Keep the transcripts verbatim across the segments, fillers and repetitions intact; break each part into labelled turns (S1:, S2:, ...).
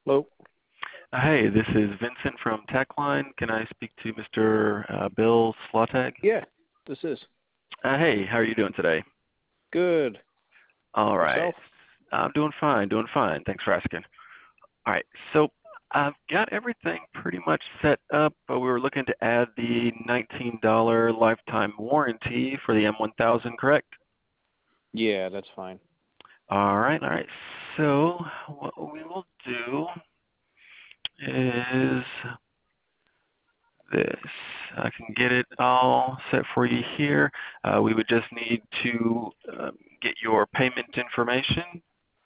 S1: Hello.
S2: Uh, Hey, this is Vincent from TechLine. Can I speak to Mister Uh, Bill Slotag?
S1: Yeah, this is
S2: Uh, hey, how are you doing today?
S1: good.
S2: All right.
S1: Yourself?
S2: I'm doing fine, doing fine. Thanks for asking. All right, so I've got everything pretty much set up, but we were looking to add the nineteen dollar lifetime warranty for the M one thousand, correct?
S1: Yeah, that's fine.
S2: All right, all right. So what we will do is this. I can get it all set for you here. Uh, we would just need to um, get your payment information.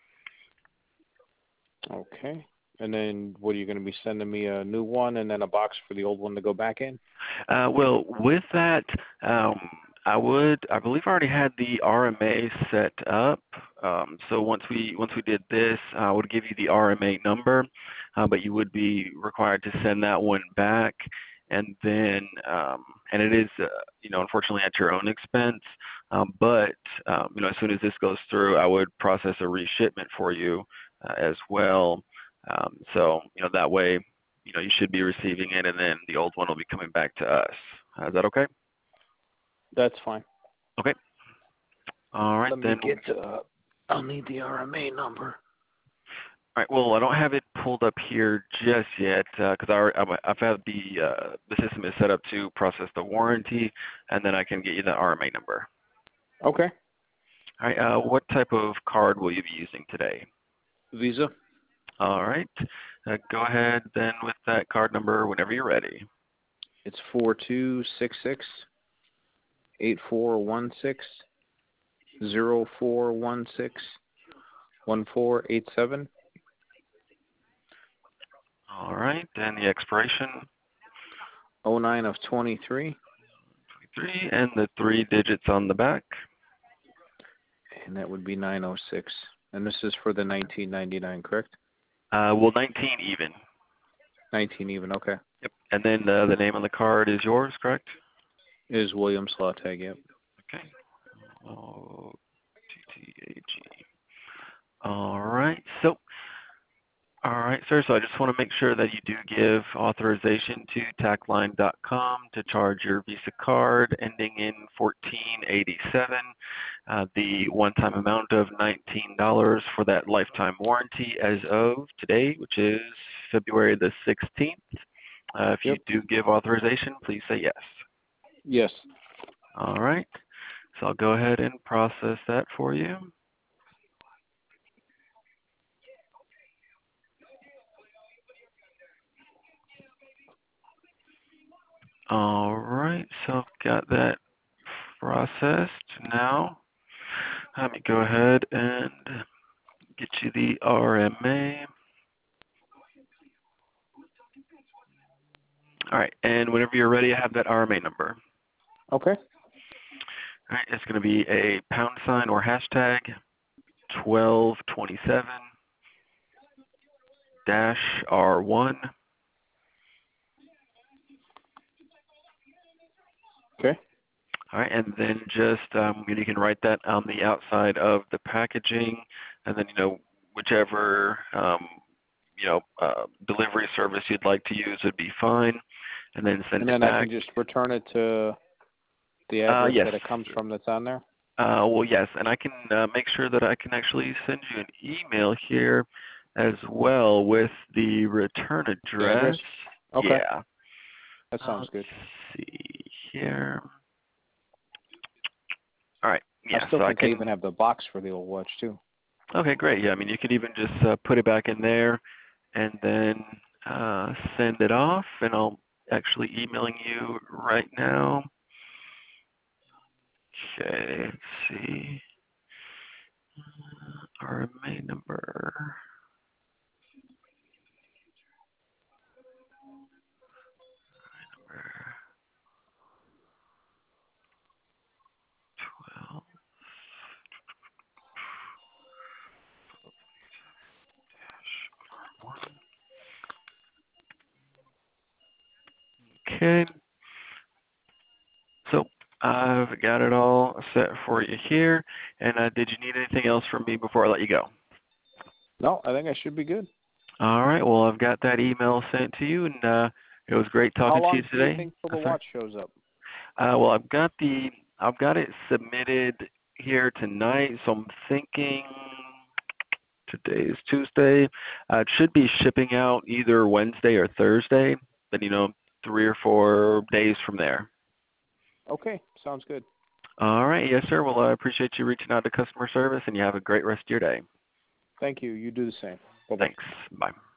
S1: Okay. And then what are you going to be sending me a new one and then a box for the old one to go back in?
S2: Uh, well, with that, um, I would, I believe I already had the R M A set up. Um, so once we once we did this, I would give you the R M A number, uh, but you would be required to send that one back. And then, um, and it is, uh, you know, unfortunately at your own expense. Um, but um, you know, as soon as this goes through, I would process a reshipment for you uh, as well. Um, so you know that way, you know, you should be receiving it, and then the old one will be coming back to us. Uh, is that okay?
S1: That's fine.
S2: Okay. All right
S1: Let me
S2: then.
S1: get, uh, I'll need the R M A number.
S2: All right. Well, I don't have it pulled up here just yet because I, I, I've had the uh, the system is set up to process the warranty, and then I can get you the R M A number.
S1: Okay.
S2: All right. Uh, what type of card will you be using today?
S1: Visa.
S2: All right. Uh, go ahead then with that card number whenever you're ready.
S1: It's four two six six eight four one six zero four one six one four eight seven.
S2: All right. And the expiration,
S1: Oh nine of twenty-three.
S2: three, and the three digits on the back.
S1: And that would be nine oh six. And this is for the nineteen ninety-nine, correct?
S2: Uh, well, nineteen even.
S1: nineteen even, okay.
S2: Yep. And then uh, the name on the card is yours, correct?
S1: Is William Slotag, yep.
S2: Okay. O T T A G. All right. So, all right, sir. So I just want to make sure that you do give authorization to tackline dot com to charge your Visa card ending in fourteen eighty-seven. Uh, the one-time amount of nineteen dollars for that lifetime warranty as of today, which is February the sixteenth. Uh, if you
S1: Yep.
S2: do give authorization, please say yes.
S1: Yes.
S2: All right. So I'll go ahead and process that for you. All right. So I've got that processed now. Let me go ahead and get you the R M A. All right. And whenever you're ready, I have that R M A number.
S1: Okay.
S2: All right. It's going to be a pound sign or hashtag twelve twenty-seven dash R one.
S1: Okay.
S2: All right, and then just um, you can write that on the outside of the packaging, and then you know whichever um, you know uh, delivery service you'd like to use would be fine, and then send
S1: And
S2: it
S1: then I
S2: back.
S1: can just return it to the
S2: Uh,
S1: address
S2: yes.
S1: that it comes from that's on there?
S2: Uh, well, yes, and I can uh, make sure that I can actually send you an email here as well with the return
S1: The address?
S2: address.
S1: Okay.
S2: Yeah.
S1: That
S2: Uh,
S1: sounds
S2: let's
S1: good.
S2: see here. All right.
S1: I
S2: Yeah.
S1: still
S2: So I
S1: think I
S2: can.
S1: even have the box for the old watch, too.
S2: Okay, great. Yeah, I mean, you could even just uh, put it back in there and then uh, send it off, and I'll actually emailing you right now. Okay, let's see. Uh, R M A number. Number twelve. One. Okay. So I've got it all set for you here. And uh, did you need anything else from me before I let you go?
S1: No, I think I should be good.
S2: All right. Well, I've got that email sent to you, and uh, it was great
S1: How
S2: talking to you
S1: long do you
S2: today.
S1: think till
S2: Uh,
S1: the
S2: sorry.
S1: watch shows up?
S2: Uh, well, I've got the I've got it submitted here tonight, so I'm thinking today is Tuesday. Uh, it should be shipping out either Wednesday or Thursday. Then you know, three or four days from there.
S1: Okay, sounds good.
S2: All right. Yes, sir. Well, I appreciate you reaching out to customer service, and you have a great rest of your day.
S1: Thank you. You do the same. Bye-bye.
S2: Thanks. Bye.